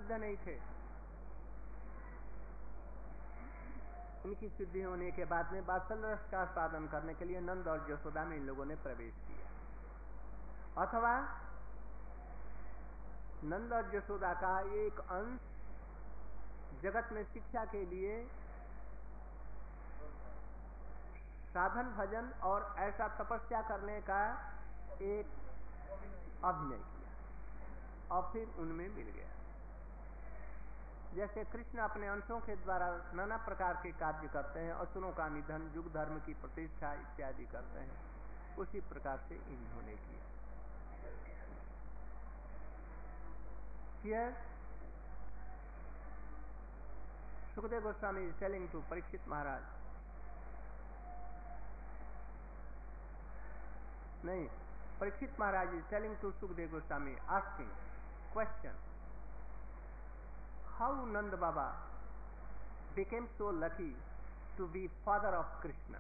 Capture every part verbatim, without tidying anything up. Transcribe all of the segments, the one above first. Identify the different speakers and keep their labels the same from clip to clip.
Speaker 1: सिद्ध नहीं थे। इनकी सिद्धि होने के बाद में वात्सल्य रस का साधन करने के लिए नंद और यशोदा में इन लोगों ने प्रवेश किया। अथवा नंद और यशोदा का एक अंश जगत में शिक्षा के लिए साधन भजन और ऐसा तपस्या करने का एक अभिनय किया और फिर उनमें मिल गया। जैसे कृष्ण अपने अंशों के द्वारा नाना प्रकार के कार्य करते हैं, असुरों का निधन, युग धर्म की प्रतिष्ठा इत्यादि करते हैं, उसी प्रकार से इन्होंने किया। Here Sukadeva Goswami is telling to Parikshit Maharaj, नहीं, Parikshit Maharaj is telling to Sukadeva Goswami, asking question, how Nanda Baba became so lucky to be father of Krishna,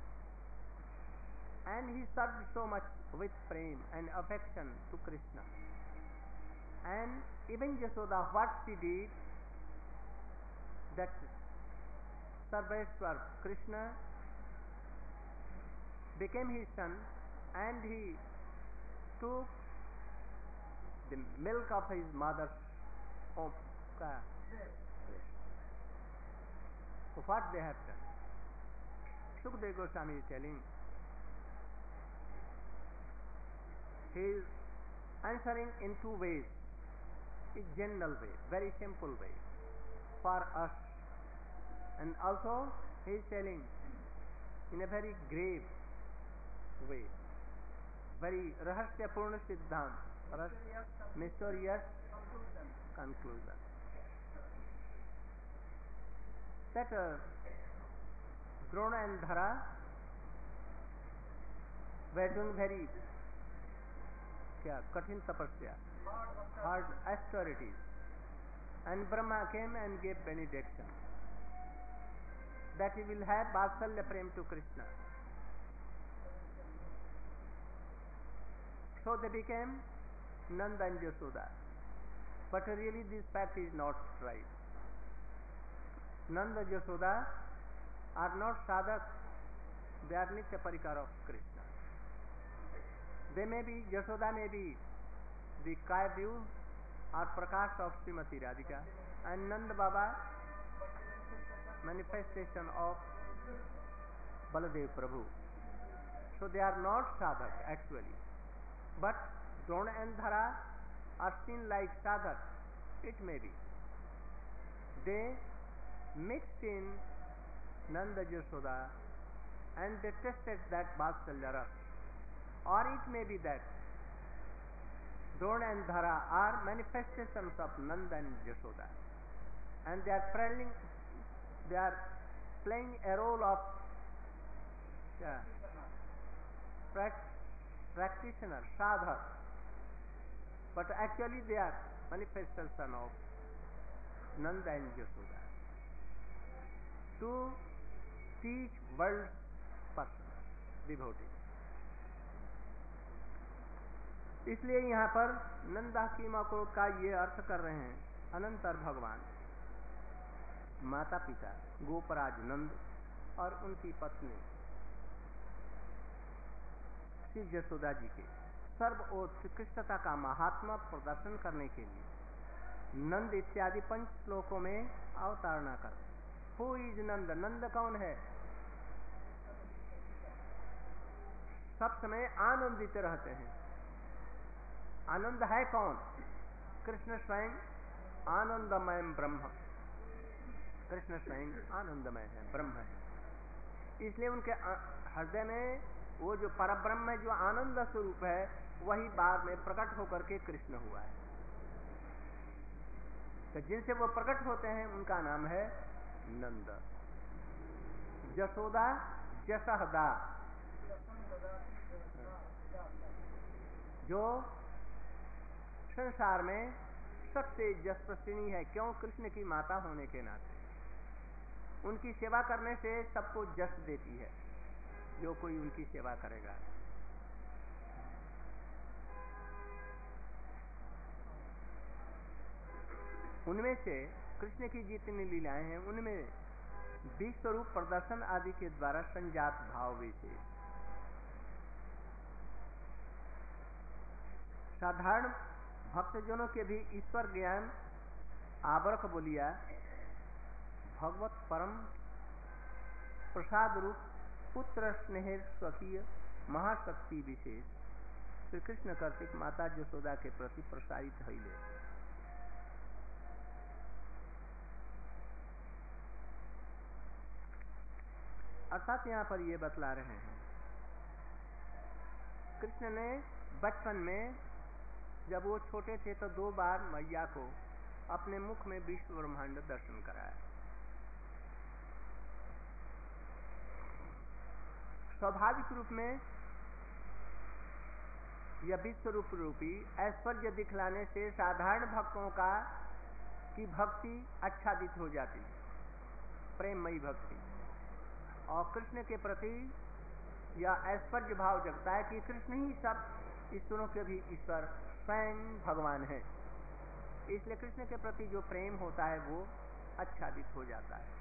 Speaker 1: and he served so much with prem and affection to Krishna, and even Yashoda, what she did, that Sarveshwar Krishna became his son, and he took the milk of his mother's womb. So what they have done? Sukadeva Goswami is telling, he is answering in two ways, a general way, very simple way for us, and also he is telling in a very grave way, very rahasyapurna siddhant, mysterious conclusion. That uh, Drona and Dhara were doing very kya, kathin tapasya, hard austerities, and Brahma came and gave benediction that he will have Vatsalya Prem to Krishna. So they became Nanda and Yashoda. But really this fact is not right. Nanda and Yashoda are not sadhak, they are nitya parikar of Krishna. They may be, Yashoda may be the Kaya or Prakash of Srimati Radhika, and Nanda Baba manifestation of Baladev Prabhu. So they are not sadhak actually. But Drona and Dhara are seen like sadhak. It may be. They mixed in Nanda Yashoda and they tested that Vatsalya Ras. Or it may be that Drona and Dhara are manifestations of Nanda and Yashoda, and they are playing, they are playing a role of yeah, practitioner, sadhak, but actually they are manifestation of Nanda and Yashoda to teach world person, devotees. इसलिए यहाँ पर नंदा की मको का ये अर्थ कर रहे हैं अनंतर भगवान, माता पिता गोपराज नंद और उनकी पत्नी श्री यशोदा जी के सर्वोत्कृष्टता का महात्मा प्रदर्शन करने के लिए नंद इत्यादि पंच श्लोकों में अवतारणा कर। हु इज नंद? नंद कौन है? सब समय आनंदित रहते हैं। आनंद है कौन? कृष्ण स्वयं आनंदमय ब्रह्म, कृष्ण स्वयं आनंदमय है, ब्रह्म है। इसलिए उनके हृदय में वो जो परब्रह्म है, जो आनंद स्वरूप है, वही बाद में प्रकट होकर के कृष्ण हुआ है। तो जिनसे वो प्रकट होते हैं उनका नाम है नंद। यशोदा यशहदा, जो संसार में सबसे यशस्विनी है। क्यों? कृष्ण की माता होने के नाते उनकी सेवा करने से सबको यश देती है जो कोई उनकी सेवा करेगा। उनमें से कृष्ण की जितनी लीलाएं हैं उनमें विश्व स्वरूप प्रदर्शन आदि के द्वारा संजात भाव विशेष, साधारण भक्तजनों के भी ईश्वर ज्ञान आवरक बोलिया भगवत परम प्रसाद रूप पुत्र स्नेह स्वकीय महाशक्ति विशेष श्री कृष्ण कर्तिक माता यशोदा के प्रति प्रसारित हईले। अर्थात यहाँ पर ये बतला रहे हैं कृष्ण ने बचपन में जब वो छोटे थे तो दो बार मैया को अपने मुख में विश्व ब्रह्मांड दर्शन कराया। स्वाभाविक रूप में यह विश्व रूप रूपी ऐश्वर्य दिखलाने से साधारण भक्तों का की भक्ति आच्छादित हो जाती है, प्रेममयी भक्ति, और कृष्ण के प्रति यह ऐश्वर्य भाव जगता है कि कृष्ण ही सब ईश्वरों के भी ईश्वर स्वयं भगवान है। इसलिए कृष्ण के प्रति जो प्रेम होता है वो आच्छादित हो जाता है।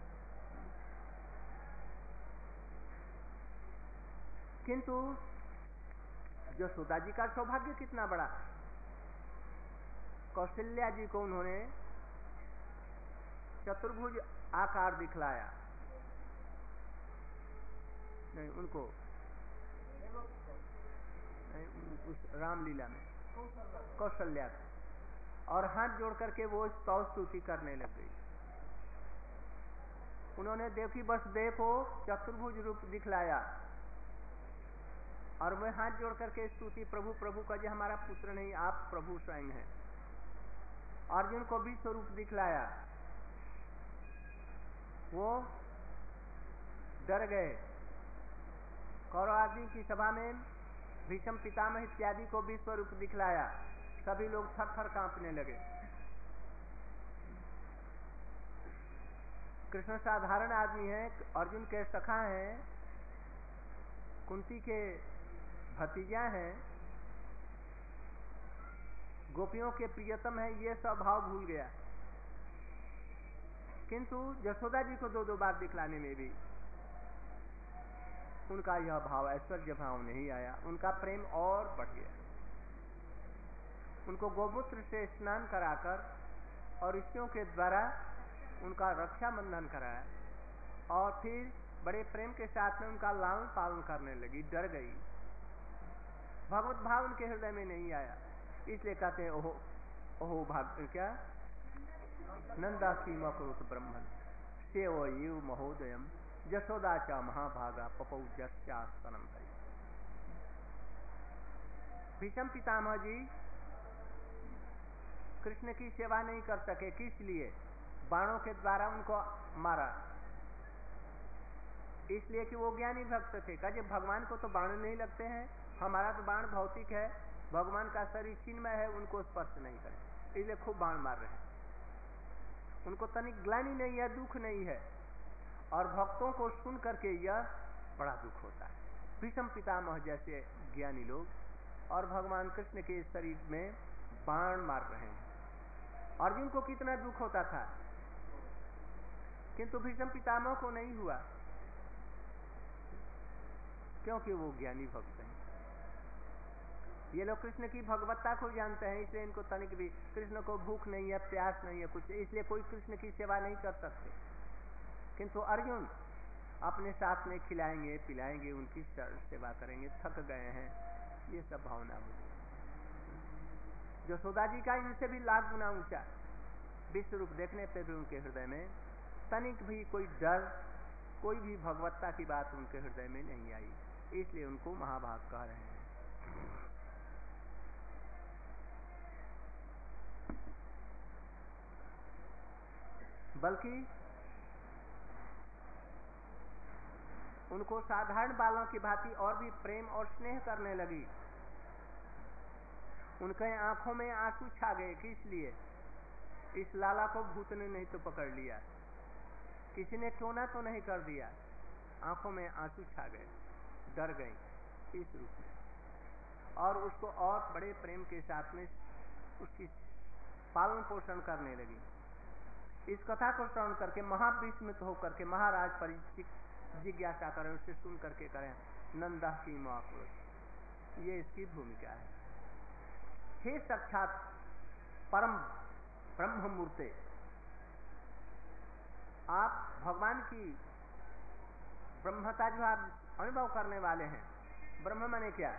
Speaker 1: किंतु यशोदा जी का सौभाग्य कितना बड़ा, कौशल्या जी को उन्होंने चतुर्भुज आकार दिखलाया, नहीं उनको नहीं, उस रामलीला में कौशल्या को, और हाथ जोड़ करके वो स्तव स्तुति करने लग गई। उन्होंने देखी वसुदेव को चतुर्भुज रूप दिखलाया और वह हाथ जोड़ करके स्तुति प्रभु प्रभु का जो हमारा पुत्र नहीं आप प्रभु स्वयं हैं। अर्जुन को भी स्वरूप दिखलाया, वो डर गए। कौरव आदि की सभा में भीष्म पितामह इत्यादि को भी स्वरूप दिखलाया, सभी लोग थर थर कांपने लगे। कृष्ण साधारण आदमी है, अर्जुन के सखा हैं, कुंती के भतीजा हैं, गोपियों के प्रियतम है, ये सब भाव भूल गया। किंतु यशोदा जी को दो दो बार दिखलाने में भी उनका यह भाव ऐश्वर्य भाव नहीं आया, उनका प्रेम और बढ़ गया। उनको गोमूत्र से स्नान कराकर और ऋषियों के द्वारा उनका रक्षा बंधन कराया और फिर बड़े प्रेम के साथ में उनका लालन पालन करने लगी। डर गई, भगवत भाव उनके हृदय में नहीं आया। इसलिए कहते हैं ओहो ओहो भाग क्या नंदा सीमा कुरुत ब्रह्मन सेव यू महोदयम यशोदा चा महाभागा पपौ जस्यास्तनम भरी। भीष्म पितामह जी कृष्ण की सेवा नहीं कर सके, किस लिए? बाणों के द्वारा उनको मारा, इसलिए कि वो ज्ञानी भक्त थे। कहे भगवान को तो बाण नहीं लगते हैं, हमारा तो बाण भौतिक है, भगवान का शरीर चिन्मय है, उनको स्पर्श नहीं करें, इसलिए खूब बाण मार रहे हैं। उनको तनिक ग्लानि नहीं है, दुख नहीं है, और भक्तों को सुन करके यह बड़ा दुख होता है। भीष्म पितामह जैसे ज्ञानी लोग और भगवान कृष्ण के शरीर में बाण मार रहे हैं। अर्जुन को कितना दुख होता था, किंतु भीष्म पितामह को नहीं हुआ, क्योंकि वो ज्ञानी भक्त हैं। ये लोग कृष्ण की भगवत्ता को जानते हैं, इसलिए इनको तनिक भी कृष्ण को भूख नहीं है, प्यास नहीं है कुछ, इसलिए कोई कृष्ण की सेवा नहीं कर सकते। किंतु अर्जुन अपने साथ में खिलाएंगे पिलाएंगे, उनकी सेवा करेंगे, थक गए हैं, ये सब भावना होगी। यशोदा जी का इनसे भी लाख गुना ऊंचा, विश्व रूप देखने पे भी उनके हृदय में तनिक भी कोई डर, कोई भी भगवत्ता की बात उनके हृदय में नहीं आई, इसलिए उनको महाभाग कह रहे हैं। बल्कि उनको साधारण बालों की भांति और भी प्रेम और स्नेह करने लगी। उनके आंखों में आंसू छा गए, किस लिए? इस लाला को भूत ने नहीं तो पकड़ लिया, किसी ने टोना तो नहीं कर दिया, आंखों में आंसू छा गए, डर गई इस रूप में, और उसको और बड़े प्रेम के साथ में उसकी पालन पोषण करने लगी। इस कथा को श्रवण करके महाविस्मित होकर के महाराज परीक्षित जिज्ञासा करें, उसे सुन करके करें नंदा की महापुरुष। ये इसकी भूमिका है। हे साक्षात परम ब्रह्म मूर्ते, आप भगवान की ब्रह्मता जो आप अनुभव करने वाले हैं, ब्रह्म माने क्या?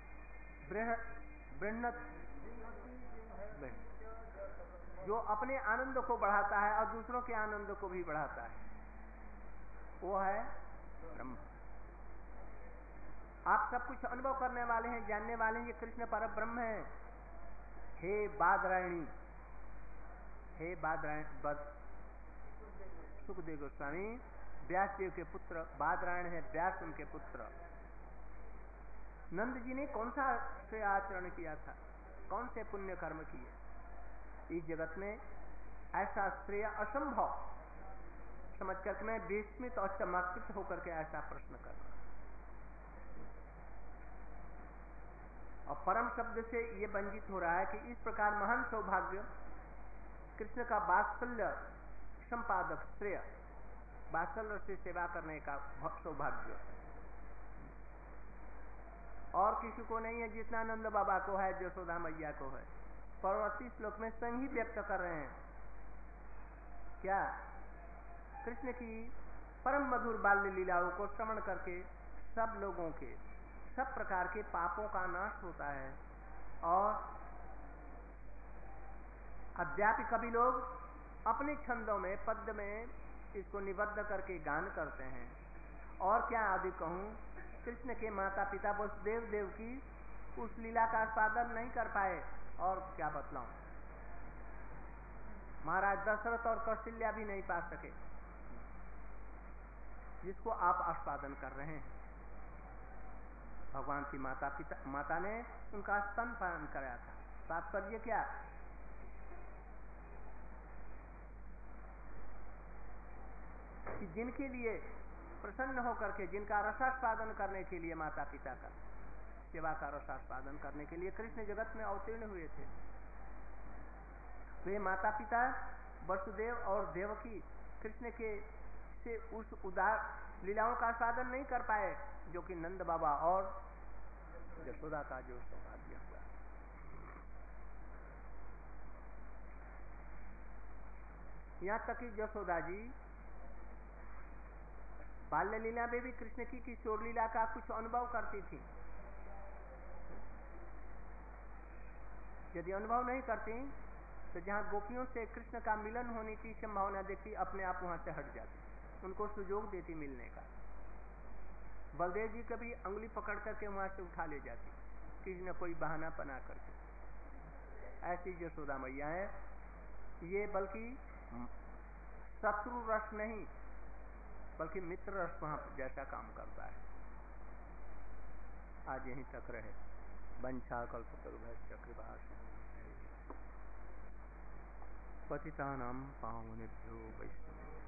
Speaker 1: बृहत, जो अपने आनंद को बढ़ाता है और दूसरों के आनंद को भी बढ़ाता है, वो है ब्रह्म। आप सब कुछ अनुभव करने वाले हैं, जानने वाले हैं, ये कृष्ण पर ब्रह्म है। हे बादरायणी, हे बादरायण, सुखदेव गोस्वामी व्यास देव के पुत्र बादरायण है, व्यास उनके पुत्र। नंद जी ने कौन सा श्रेय आचरण किया था, कौन से पुण्य कर्म किए? इस जगत में ऐसा श्रेय असंभव समझ करके मैं विस्मित और चमत्कृत होकर के ऐसा प्रश्न करना। और परम शब्द से ये वंचित हो रहा है कि इस प्रकार महान सौभाग्य कृष्ण का वात्सल्य संपादक श्रेय, वात्सल्य से सेवा करने का सौभाग्य और किसी को नहीं है जितना नंद बाबा को है, यशोदा मैया को है। परवर्ती श्लोक में स्वयं ही व्यक्त कर रहे हैं क्या? कृष्ण की परम मधुर बाल्य लीलाओं को श्रवण करके सब लोगों के सब प्रकार के पापों का नाश होता है। और अद्यापि कभी लोग अपने छंदों में पद्य में इसको निबद्ध करके गान करते हैं। और क्या आदि कहूं, कृष्ण के माता पिता वसुदेव देव की उस लीला का आस्वादन नहीं कर पाए। और क्या बतलाऊं, महाराज दशरथ और कौशल्या भी नहीं पा सके जिसको आप आस्वादन कर रहे हैं। भगवान की माता पिता माता ने उनका स्तनपान कराया था। तात्पर्य क्या? कि जिनके लिए प्रसन्न होकर के, जिनका रसास्वादन करने के लिए, माता पिता का सेवा का रसास्वादन करने के लिए कृष्ण जगत में अवतीर्ण हुए थे, वे माता पिता वसुदेव और देवकी कृष्ण के से उस उदार लीलाओं का आस्वादन नहीं कर पाए जो कि नंद बाबा और यशोदा का जो सौभाग्य हुआ। यहाँ तक कि यशोदा जी बाल्य लीला में भी कृष्ण की किशोर लीला का कुछ अनुभव करती थी। यदि अनुभव नहीं करती तो जहाँ गोपियों से कृष्ण का मिलन होने की संभावना देखती, अपने आप वहां से हट जाती, उनको सुयोग देती मिलने का। बलदेव जी कभी अंगुली पकड़ करके वहां से उठा ले जाती, किसी न कोई बहाना बना करके। ऐसी यशोदा मैया है ये, बल्कि शत्रु रस नहीं बल्कि मित्र रस वहां जैसा काम करता है। आज यहीं तक रहे। वंशा कल्पतरुभ्यश्च कृपा सिन्धुभ्यैव पतितानां पावनेभ्यो वैष्णवेभ्यो